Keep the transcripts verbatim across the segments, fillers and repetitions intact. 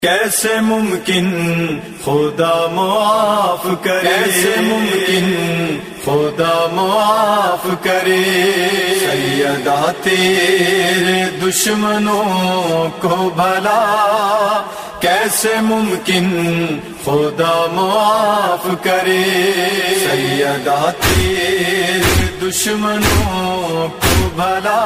کیسے ممکن خدا معاف کرے، کیسے ممکن خدا معاف کرے، سیدہ تیرے دشمنوں کو بھلا کیسے ممکن خدا معاف کرے، سیدہ تیرے دشمنوں کو بھلا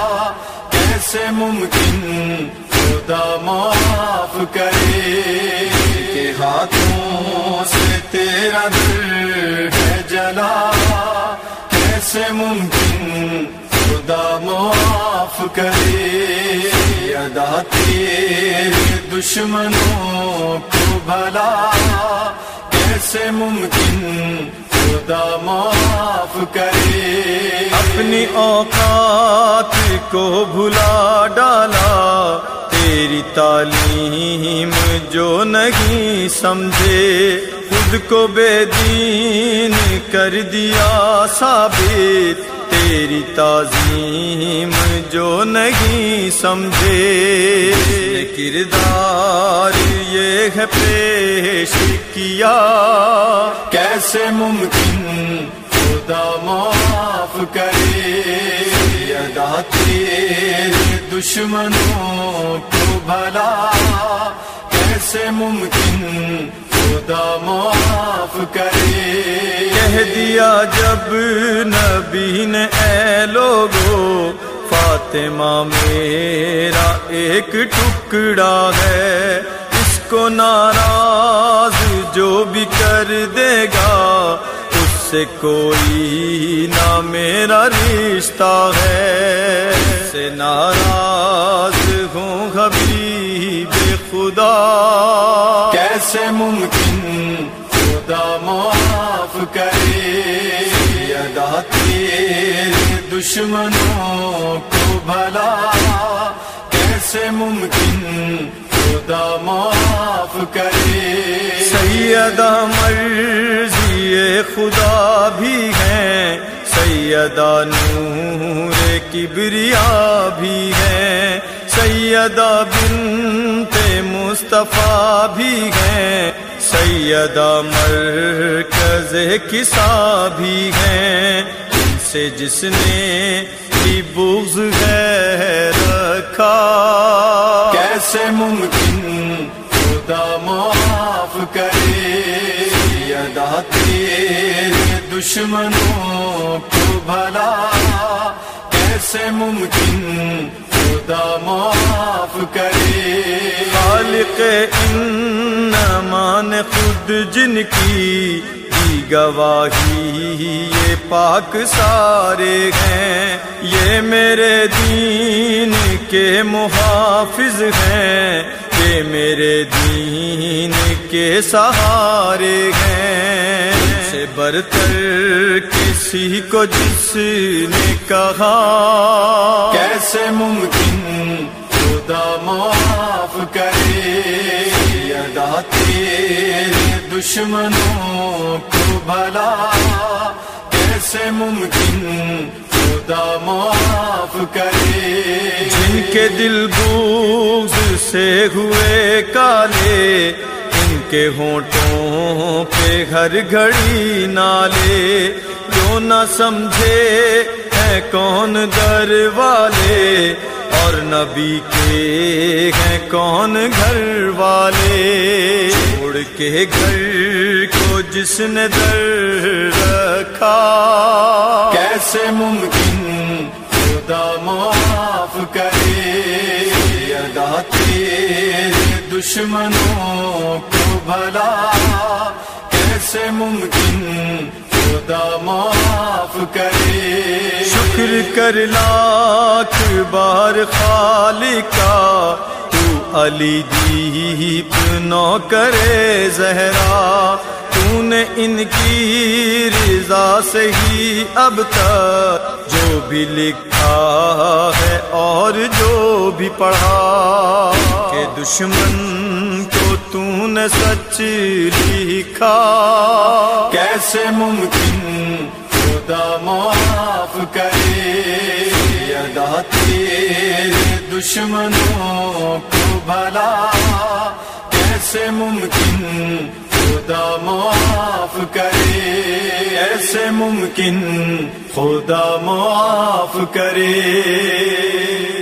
کیسے ممکن خدا معاف کرے، کہ ہاتھوں سے تیرا دل ہے جلا کیسے ممکن خدا معاف کرے، سیدہ تیرے دشمنوں کو بھلا کیسے ممکن خدا معاف کرے، اپنی اوقات کو بھلا ڈالا تیری تعلیم جو نہیں سمجھے، خود کو بے دین کر دیا ثابت تیری تعظیم جو نہیں سمجھے، کردار یہ ہے پیش کیا کیسے ممکن خدا معاف کرے، سیدہ تیرے دشمنوں کو بھلا کیسے ممکن خدا معاف کرے، کہہ دیا جب نبی نے اے لوگو فاطمہ میرا ایک ٹکڑا ہے، اس کو ناراض جو بھی کر دے گا اس سے کوئی نہ میرا رشتہ ہے، اس سے ناراض ہوں حبیب خدا کیسے ممکن خدا معاف کرے، سیدہ تیرے دشمنوں کو بھلا کیسے ممکن خدا معاف کرے، سیدہ مرضی خدا بھی ہیں، سیدہ نور کبریا بھی ہیں، سیدہ بنت مصطفیٰ بھی ہیں، سیدہ مرکز کسا بھی ہیں، ان سے جس نے بھی بغض ہے رکھا کیسے ممکن خدا معاف کرے، سیدہ تیرے دشمنوں کو بھلا کیسے ممکن خدا معاف کرے، خالق انما نے خود جن کی دی گواہی یہ پاک سارے ہیں، یہ میرے دین کے محافظ ہیں، یہ میرے دین کے سہارے ہیں، سے برتر کسی کو جس نے کہا کیسے ممکن خدا معاف کرے، سیدہ تیرے دشمنوں کو بھلا کیسے ممکن خدا معاف کرے، جن کے دل بغض سے ہوئے کالے ان کے ہونٹوں پہ ہر گھڑی نالے، جو نہ سمجھے ہیں کون در والے اور نبی کے ہیں کون گھر والے، چھوڑ کے گھر کو جس نے در رکھا کیسے ممکن خدا معاف کرے، سیدہ تیرے دشمنوں کو بھلا کیسے ممکن خدا معاف کرے، شکر کر لاکھ بار خالق کا تو علی دیپ نو کرے زہرا، تو نے ان کی رضا سے ہی اب تک جو بھی لکھا ہے اور جو بھی پڑھا، کہ دشمن کو تو نے سچ لکھا کیسے ممکن خدا معاف کرے، سیدہ تیرے دشمنوں کو بھلا کیسے ممکن خدا معاف کرے، کیسے ممکن خدا معاف کرے۔